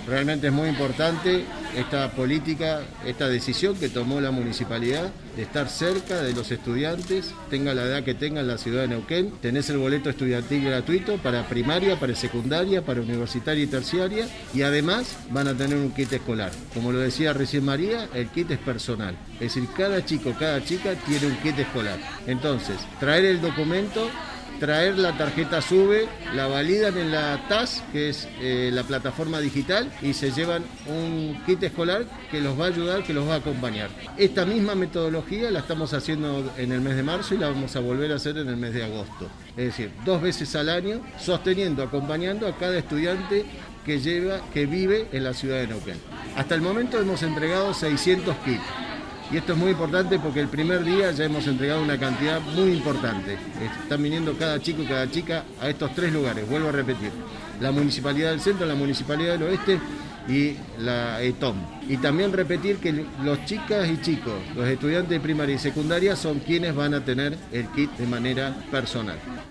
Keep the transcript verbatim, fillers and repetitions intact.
Realmente es muy importante esta política, esta decisión que tomó la municipalidad de estar cerca de los estudiantes, tenga la edad que tenga en la ciudad de Neuquén. Tenés el boleto estudiantil gratuito para primaria, para secundaria, para universitaria y terciaria, y además van a tener un kit escolar. Como lo decía recién María, el kit es personal, es decir, cada chico, cada chica tiene un kit escolar. Entonces, traer el documento, traer la tarjeta SUBE, la validan en la T A S, que es eh, la plataforma digital, y se llevan un kit escolar que los va a ayudar, que los va a acompañar. Esta misma metodología la estamos haciendo en el mes de marzo y la vamos a volver a hacer en el mes de agosto. Es decir, dos veces al año, sosteniendo, acompañando a cada estudiante que, lleva, que vive en la ciudad de Neuquén. Hasta el momento hemos entregado seiscientos kits. Y esto es muy importante porque el primer día ya hemos entregado una cantidad muy importante. Están viniendo cada chico y cada chica a estos tres lugares, vuelvo a repetir. La Municipalidad del Centro, la Municipalidad del Oeste y la E T O M. Y también repetir que los chicas y chicos, los estudiantes de primaria y secundaria son quienes van a tener el kit de manera personal.